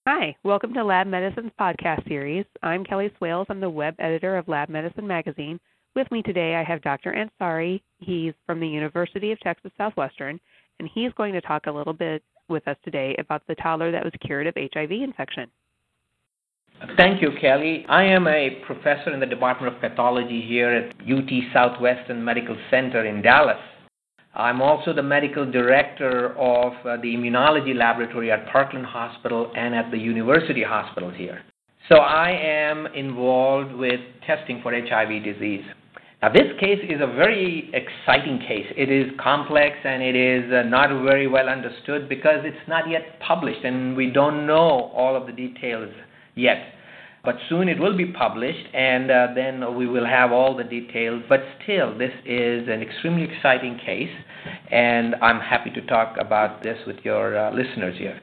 Hi, welcome to Lab Medicine's podcast series. I'm Kelly Swales. I'm the web editor of Lab Medicine magazine. With me today, I have Dr. Ansari. He's from the University of Texas Southwestern, and he's going to talk a little bit with us today about the toddler that was cured of HIV infection. Thank you, Kelly. I am a professor in the Department of Pathology here at UT Southwestern Medical Center in Dallas. I'm also the medical director of the immunology laboratory at Parkland Hospital and at the university hospital here. So I am involved with testing for HIV disease. Now, this case is a very exciting case. It is complex and it is not very well understood because it's not yet published and we don't know all of the details yet. But soon it will be published, and then we will have all the details. But still, this is an extremely exciting case, and I'm happy to talk about this with your listeners here.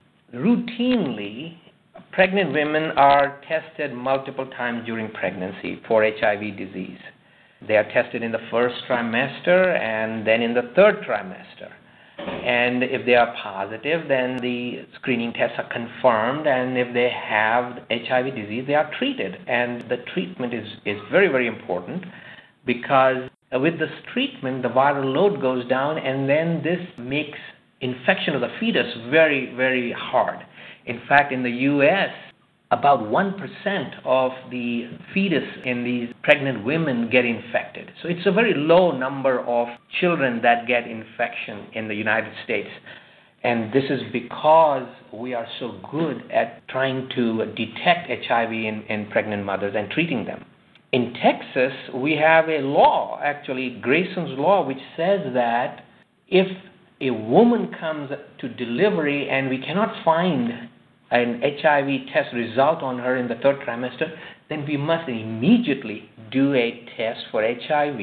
Routinely, pregnant women are tested multiple times during pregnancy for HIV disease. They are tested in the first trimester and then in the third trimester. And if they are positive, then the screening tests are confirmed, and if they have HIV disease, they are treated. And the treatment is very, very important because with this treatment, the viral load goes down, and then this makes infection of the fetus very, very hard. In fact, in the U.S., about 1% of the fetus in these pregnant women get infected. So it's a very low number of children that get infection in the United States. And this is because we are so good at trying to detect HIV in pregnant mothers and treating them. In Texas, we have a law, actually Grayson's Law, which says that if a woman comes to delivery and we cannot find an HIV test result on her in the third trimester, then we must immediately do a test for HIV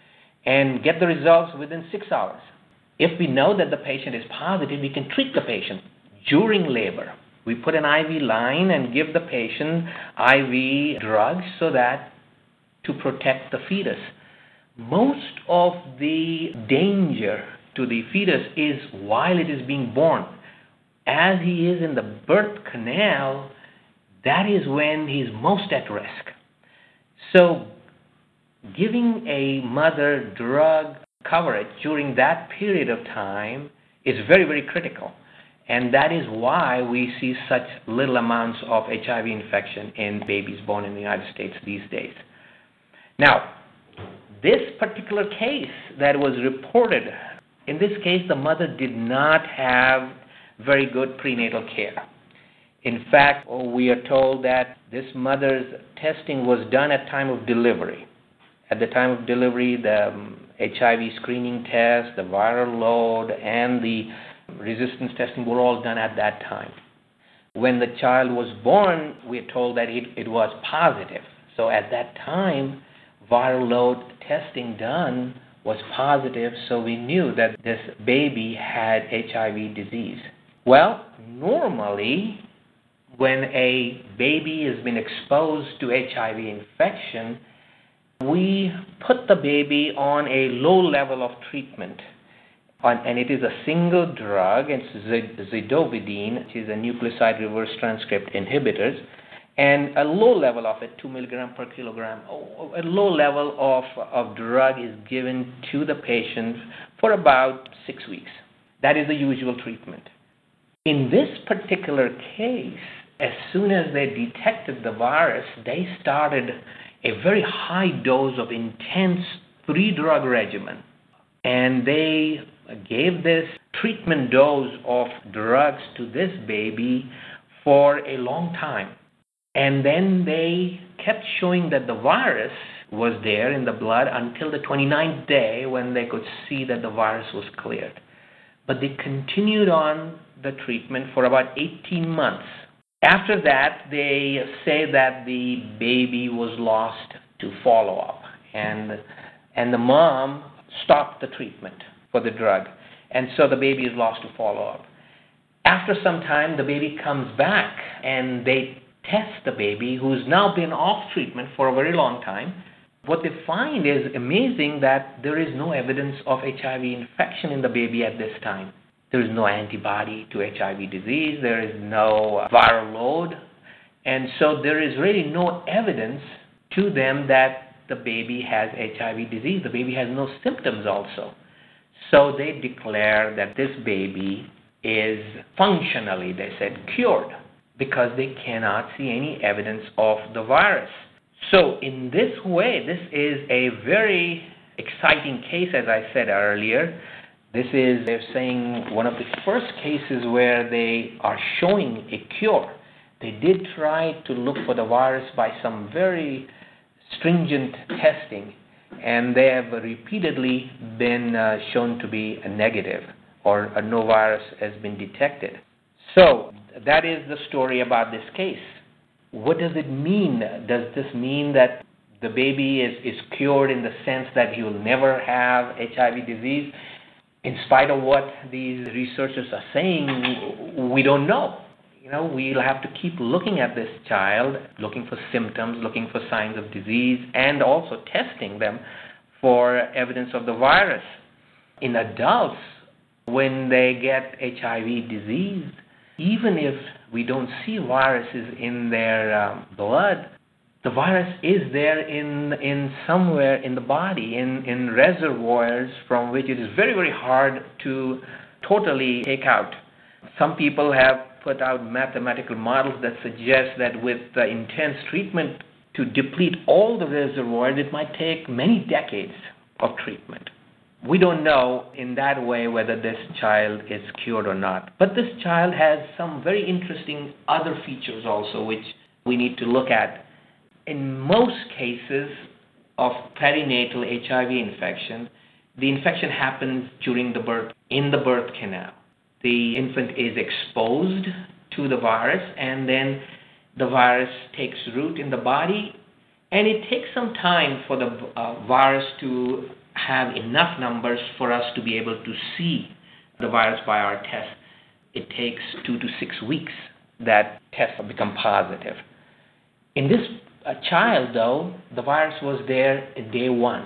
and get the results within 6 hours. If we know that the patient is positive, we can treat the patient during labor. We put an IV line and give the patient IV drugs so that to protect the fetus. Most of the danger to the fetus is while it is being born. As he is in the birth canal, that is when he's most at risk. So giving a mother drug coverage during that period of time is very, very critical. And that is why we see such little amounts of HIV infection in babies born in the United States these days. Now, this particular case that was reported, in this case, the mother did not have very good prenatal care. In fact, we are told that this mother's testing was done at time of delivery. At the time of delivery, the HIV screening test, the viral load, and the resistance testing were all done at that time. When the child was born, we are told that it was positive. So at that time, viral load testing done was positive, so we knew that this baby had HIV disease. Well, normally, when a baby has been exposed to HIV infection, we put the baby on a low level of treatment. And it is a single drug, it's zidovudine, which is a nucleoside reverse transcript inhibitors, and a low level of it, 2 milligram per kilogram. A low level of drug is given to the patient for about 6 weeks. That is the usual treatment. In this particular case, as soon as they detected the virus, they started a very high dose of intense 3-drug regimen. And they gave this treatment dose of drugs to this baby for a long time. And then they kept showing that the virus was there in the blood until the 29th day when they could see that the virus was cleared. But they continued on the treatment for about 18 months. After that, they say that the baby was lost to follow-up, and the mom stopped the treatment for the drug, and so the baby is lost to follow-up. After some time, the baby comes back, and they test the baby, who's now been off treatment for a very long time. What they find is amazing that there is no evidence of HIV infection in the baby at this time. There is no antibody to HIV disease. There is no viral load. And so there is really no evidence to them that the baby has HIV disease. The baby has no symptoms also. So they declare that this baby is functionally, they said, cured because they cannot see any evidence of the virus. So in this way, this is a very exciting case, as I said earlier. This is, they're saying, one of the first cases where they are showing a cure. They did try to look for the virus by some very stringent testing, and they have repeatedly been shown to be a negative, or no virus has been detected. So that is the story about this case. What does it mean? Does this mean that the baby is cured in the sense that he will never have HIV disease? In spite of what these researchers are saying, we don't know. We'll have to keep looking at this child, looking for symptoms, looking for signs of disease, and also testing them for evidence of the virus. In adults, when they get HIV disease, even if we don't see viruses in their blood, the virus is there in somewhere in the body, in reservoirs from which it is very, very hard to totally take out. Some people have put out mathematical models that suggest that with intense treatment to deplete all the reservoirs, it might take many decades of treatment. We don't know in that way whether this child is cured or not. But this child has some very interesting other features also which we need to look at. In most cases of perinatal HIV infection, the infection happens during the birth, in the birth canal. The infant is exposed to the virus, and then the virus takes root in the body, and it takes some time for the virus to have enough numbers for us to be able to see the virus by our test. It takes 2 to 6 weeks that tests become positive. In this child, though, the virus was there at day 1.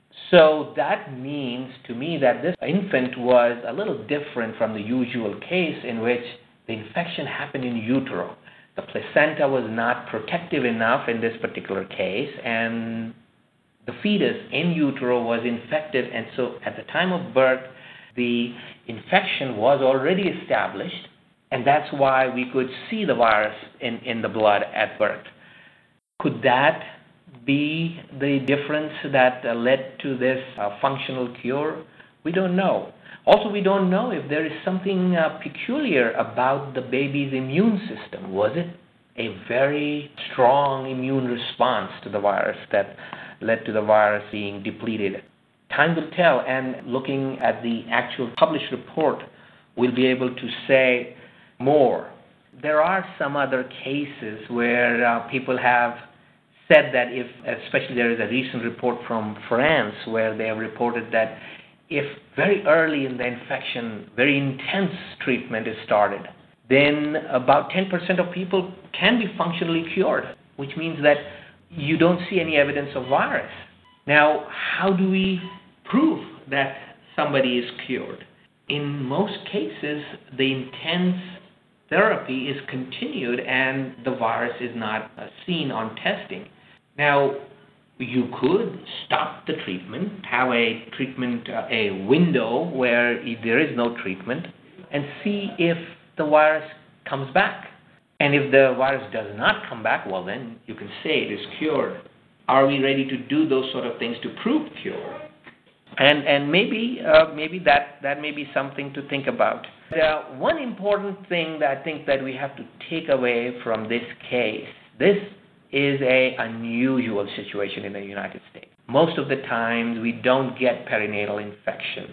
So that means to me that this infant was a little different from the usual case in which the infection happened in utero. The placenta was not protective enough in this particular case, and the fetus in utero was infected, and so at the time of birth, the infection was already established, and that's why we could see the virus in the blood at birth. Could that be the difference that led to this functional cure? We don't know. Also, we don't know if there is something peculiar about the baby's immune system. Was it a very strong immune response to the virus that led to the virus being depleted? Time will tell, and looking at the actual published report, we'll be able to say more. There are some other cases where people have said that if, especially there is a recent report from France where they have reported that if very early in the infection, very intense treatment is started, then about 10% of people can be functionally cured, which means that you don't see any evidence of virus. Now, how do we prove that somebody is cured? In most cases, the intense therapy is continued and the virus is not seen on testing. Now, you could stop the treatment, have a treatment, a window where there is no treatment, and see if the virus comes back. And if the virus does not come back, well then you can say it is cured. Are we ready to do those sort of things to prove cure? And maybe that may be something to think about. One important thing that I think that we have to take away from this case, this is an unusual situation in the United States. Most of the times we don't get perinatal infection.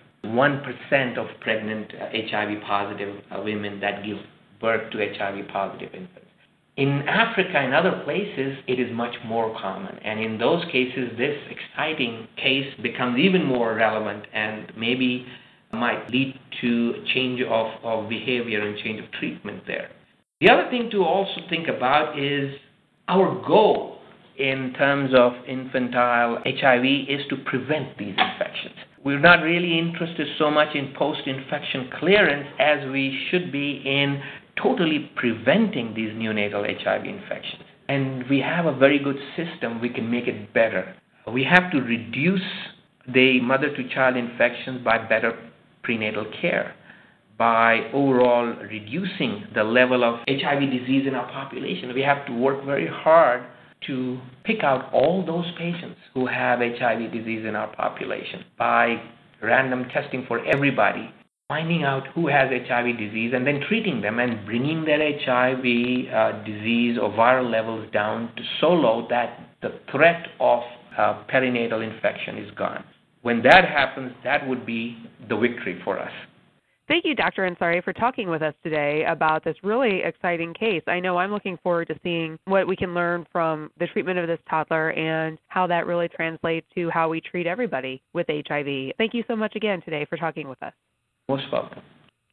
1% of pregnant HIV-positive women that give birth to HIV-positive infants. In Africa and other places, it is much more common. And in those cases, this exciting case becomes even more relevant and maybe might lead to change of behavior and change of treatment there. The other thing to also think about is our goal in terms of infantile HIV is to prevent these infections. we're not really interested so much in post-infection clearance as we should be in totally preventing these neonatal HIV infections. And we have a very good system. We can make it better. We have to reduce the mother-to-child infections by better prenatal care, by overall reducing the level of HIV disease in our population. We have to work very hard to pick out all those patients who have HIV disease in our population by random testing for everybody, finding out who has HIV disease and then treating them and bringing their HIV disease or viral levels down to so low that the threat of perinatal infection is gone. When that happens, that would be the victory for us. Thank you, Dr. Ansari, for talking with us today about this really exciting case. I know I'm looking forward to seeing what we can learn from the treatment of this toddler and how that really translates to how we treat everybody with HIV. Thank you so much again today for talking with us. Most welcome.